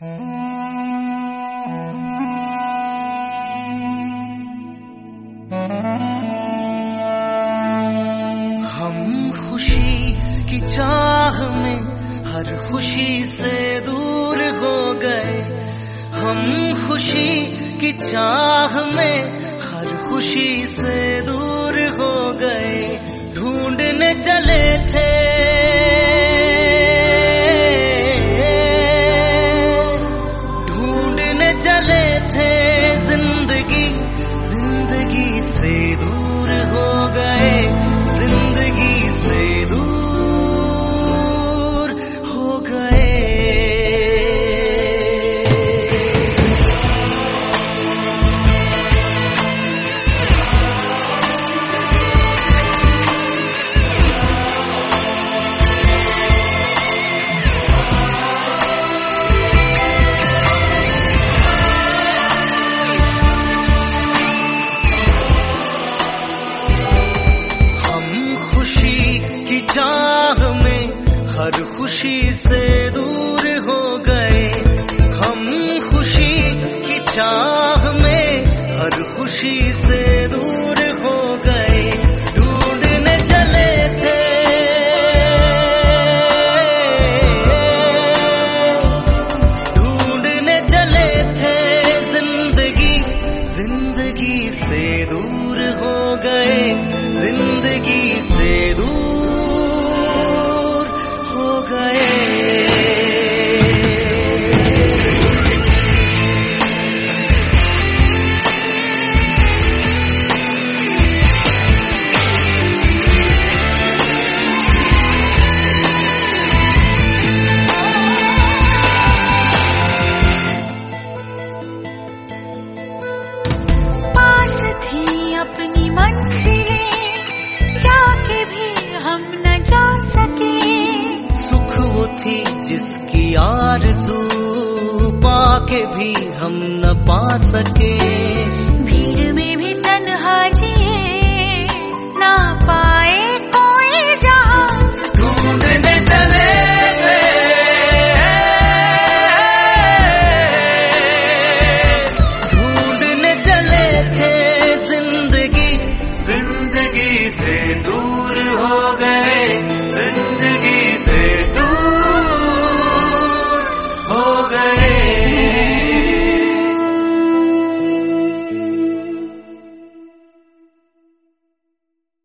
हम खुशी की चाह में हर खुशी से दूर हो गए। हम खुशी की चाह में हर खुशी से दूर हो गए। ढूंढने चले थे जिंदगी जिंदगी से दूर हो गए। जिंदगी से दूर हो गए। चाह में हर खुशी से दूर हो गए। हम खुशी की चाह में हर खुशी से दूर हो गए। ढूंढने चले थे जिंदगी जिंदगी से दूर हो गए। जिंदगी से दूर हो गए। पास थी अपनी मंजिलें, जाके भी हम न जा सके। सुख वो थी जिसकी आरज़ू, पाके भी हम न पा सके। भीड़ में भी तन्हा जिए, ना पाए कोई जहां। ढूंढने चले थे जिंदगी जिंदगी से दूर हो गए।